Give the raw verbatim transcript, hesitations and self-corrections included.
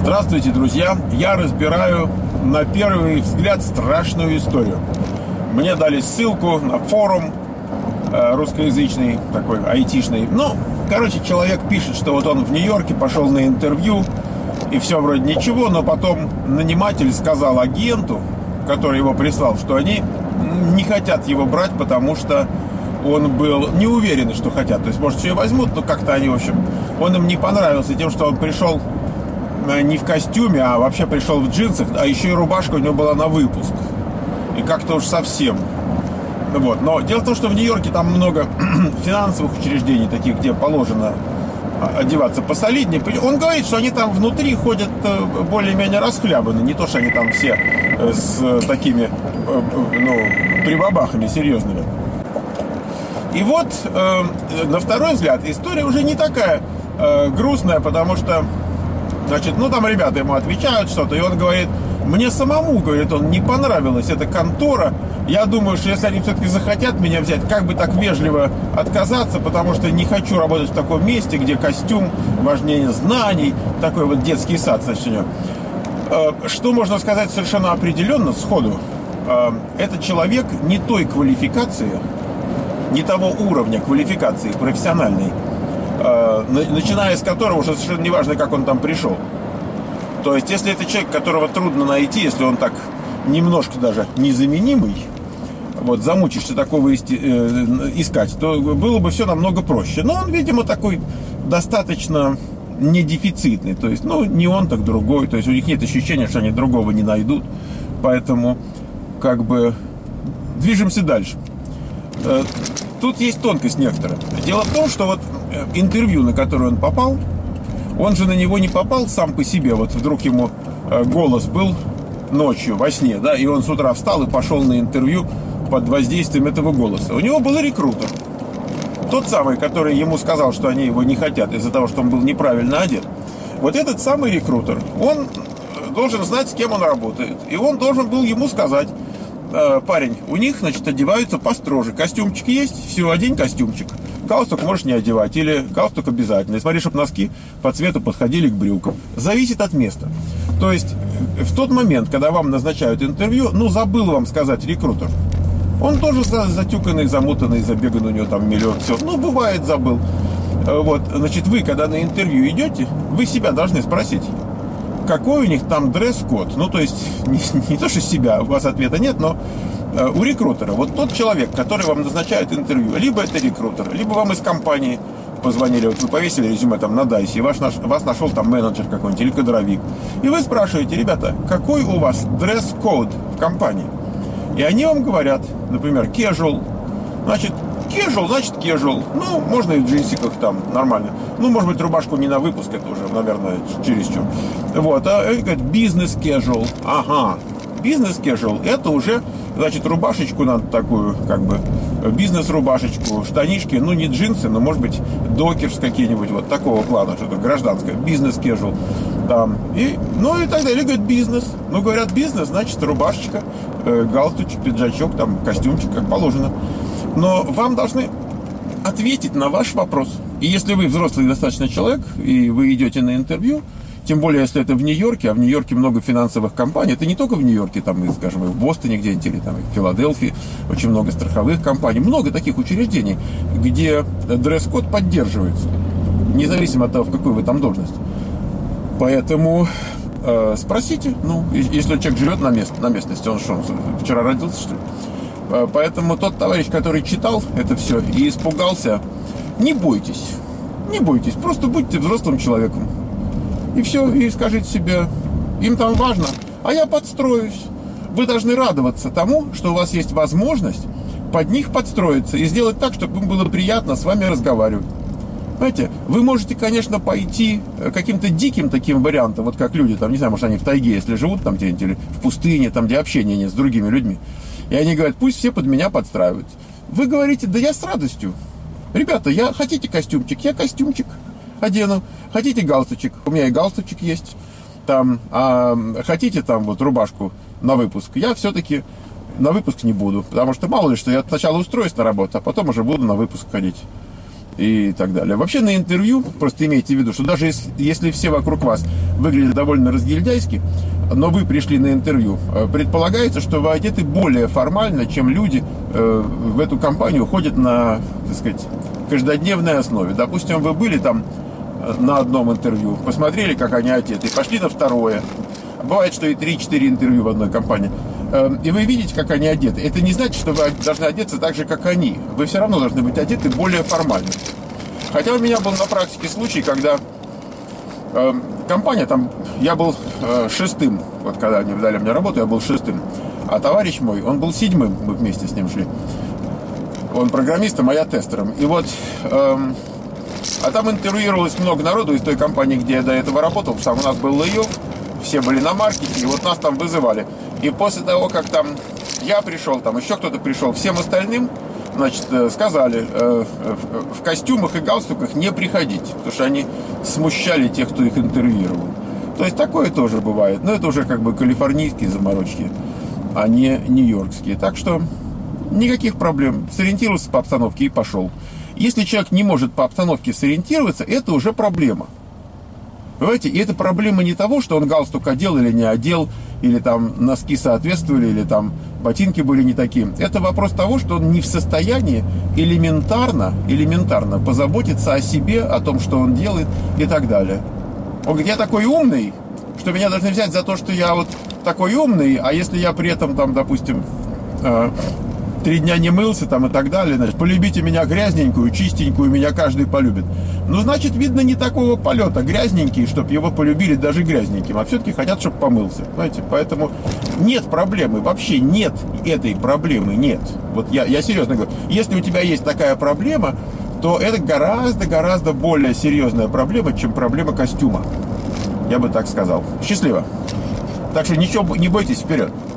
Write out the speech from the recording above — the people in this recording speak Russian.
Здравствуйте, друзья! Я разбираю на первый взгляд страшную историю. Мне дали ссылку на форум э, русскоязычный, такой айтишный. Ну, короче, человек пишет, что вот он в Нью-Йорке пошел на интервью, и все вроде ничего, но потом наниматель сказал агенту, который его прислал, что они не хотят его брать, потому что он был не уверен, что хотят. То есть, может, все возьмут, но как-то они, в общем, он им не понравился тем, что он пришел не в костюме, а вообще пришел в джинсах, а еще и рубашка у него была на выпуск. И как-то уж совсем. Вот. Но дело в том, что в Нью-Йорке там много финансовых учреждений, таких, где положено одеваться посолиднее. Он говорит, что они там внутри ходят более-менее расхлябаны. Не то, что они там все с такими, ну, прибабахами серьезными. И вот, э, на второй взгляд, история уже не такая э, грустная, потому что, значит, ну, там ребята ему отвечают что-то, и он говорит, мне самому, говорит он, не понравилась эта контора. Я думаю, что если они все-таки захотят меня взять, как бы так вежливо отказаться, потому что не хочу работать в таком месте, где костюм важнее знаний, такой вот детский сад, значит, у него. Э, что можно сказать совершенно определенно, сходу? Э, этот человек не той квалификации, не того уровня квалификации профессиональной, э, начиная с которого уже совершенно не важно, как он там пришел. То есть, если это человек, которого трудно найти, если он так немножко даже незаменимый, вот, замучишься такого исти, э, искать, то было бы все намного проще. Но он, видимо, такой достаточно недефицитный. То есть, ну, не он, так другой. То есть, у них нет ощущения, что они другого не найдут. Поэтому, как бы, движемся дальше. Тут есть тонкость некоторая. Дело в том, что вот интервью, на которое он попал, он же на него не попал сам по себе. Вот вдруг ему голос был ночью во сне, да, и он с утра встал и пошел на интервью под воздействием этого голоса. У него был рекрутер. Тот самый, который ему сказал, что они его не хотят из-за того, что он был неправильно одет. Вот этот самый рекрутер, он должен знать, с кем он работает. И он должен был ему сказать: парень, у них, значит, одеваются построже. Костюмчик есть, все, одень костюмчик. Галстук можешь не одевать, или галстук обязательно. И смотри, чтобы носки по цвету подходили к брюкам. Зависит от места. То есть, в тот момент, когда вам назначают интервью, ну, забыл вам сказать рекрутер. Он тоже затюканный, замутанный, забеганный, у него там миллион, все. Ну, бывает, забыл. Вот, значит, вы, когда на интервью идете, вы себя должны спросить, какой у них там дресс-код. Ну, то есть, не, не то, что себя, у вас ответа нет, но э, у рекрутера, вот тот человек, который вам назначает интервью, либо это рекрутер, либо вам из компании позвонили, вот вы повесили резюме там на Дайсе, и ваш, наш, вас нашел там менеджер какой-нибудь или кадровик, и вы спрашиваете: ребята, какой у вас дресс-код в компании? И они вам говорят, например, casual, значит, casual, значит casual. Ну, можно и в джинсиках там, нормально. Ну, может быть, рубашку не на выпуск, это уже, наверное, чересчур. Вот, а они говорят, бизнес casual. Ага, бизнес casual, это уже, значит, рубашечку надо такую, как бы, бизнес-рубашечку, штанишки, ну, не джинсы, но, может быть, докерс какие-нибудь, вот такого плана, что-то гражданское, бизнес casual. Там, и, ну, и так далее. Говорят, бизнес. Ну, говорят, бизнес, значит, рубашечка, э, галстучек, пиджачок, там, костюмчик, как положено. Но вам должны ответить на ваш вопрос. И если вы взрослый достаточно человек, и вы идете на интервью, тем более, если это в Нью-Йорке, а в Нью-Йорке много финансовых компаний, это не только в Нью-Йорке, там, и, скажем, и в Бостоне где-нибудь, или там, и в Филадельфии, очень много страховых компаний, много таких учреждений, где дресс-код поддерживается, независимо от того, в какой вы там должности. Поэтому э, спросите, ну, если человек живет на, мест, на местности, он что, он вчера родился, что ли? Поэтому тот товарищ, который читал это все и испугался, не бойтесь, не бойтесь, просто будьте взрослым человеком. И все, и скажите себе, им там важно, а я подстроюсь. Вы должны радоваться тому, что у вас есть возможность под них подстроиться и сделать так, чтобы им было приятно с вами разговаривать. Знаете, вы можете, конечно, пойти каким-то диким таким вариантом, вот как люди, там, не знаю, может, они в тайге, если живут там где-нибудь, или в пустыне, там, где общения нет с другими людьми. И они говорят, пусть все под меня подстраиваются. Вы говорите, да я с радостью. Ребята, я хотите костюмчик, я костюмчик одену. Хотите галстучек, у меня и галстучек есть. Там, а хотите там вот рубашку на выпуск, я все-таки на выпуск не буду. Потому что мало ли что, я сначала устроюсь на работу, а потом уже буду на выпуск ходить. и так далее. Вообще на интервью, просто имейте в виду, что даже если, если все вокруг вас выглядят довольно разгильдяйски, но вы пришли на интервью, предполагается, что вы одеты более формально, чем люди э, в эту компанию ходят на, так сказать, каждодневной основе. Допустим, вы были там на одном интервью, посмотрели, как они одеты, и пошли на второе. Бывает, что и три-четыре интервью в одной компании. И вы видите, как они одеты. Это не значит, что вы должны одеться так же, как они. Вы все равно должны быть одеты более формально. Хотя у меня был на практике случай, когда э, компания, там, я был э, шестым, вот когда они дали мне работу, я был шестым. А товарищ мой, он был седьмым, мы вместе с ним шли. Он программистом, а я тестером. И вот, э, а там интервьюировалось много народу из той компании, где я до этого работал. Сам у нас был лей-офф, все были на маркете, и вот нас там вызывали. И после того, как там я пришел, там еще кто-то пришел, всем остальным, значит, сказали э, в, в костюмах и галстуках не приходить, потому что они смущали тех, кто их интервьюировал. То есть такое тоже бывает. Но это уже как бы калифорнийские заморочки, а не нью-йоркские. Так что никаких проблем. Сориентировался по обстановке и пошел. Если человек не может по обстановке сориентироваться, это уже проблема. Понимаете, и это проблема не того, что он галстук одел или не одел, или там носки соответствовали, или там ботинки были не такие. Это вопрос того, что он не в состоянии элементарно, элементарно позаботиться о себе, о том, что он делает и так далее. Он говорит, я такой умный, что меня должны взять за то, что я вот такой умный, а если я при этом там, допустим, э, три дня не мылся там и так далее, значит, полюбите меня грязненькую, чистенькую, меня каждый полюбит. Ну, значит, видно, не такого полета. Грязненький, чтобы его полюбили даже грязненьким, а все-таки хотят, чтобы помылся. Понимаете? Поэтому нет проблемы, вообще нет этой проблемы, нет. Вот я, я серьезно говорю, если у тебя есть такая проблема, то это гораздо-гораздо более серьезная проблема, чем проблема костюма. Я бы так сказал. Счастливо. Так что ничего, не бойтесь, вперед.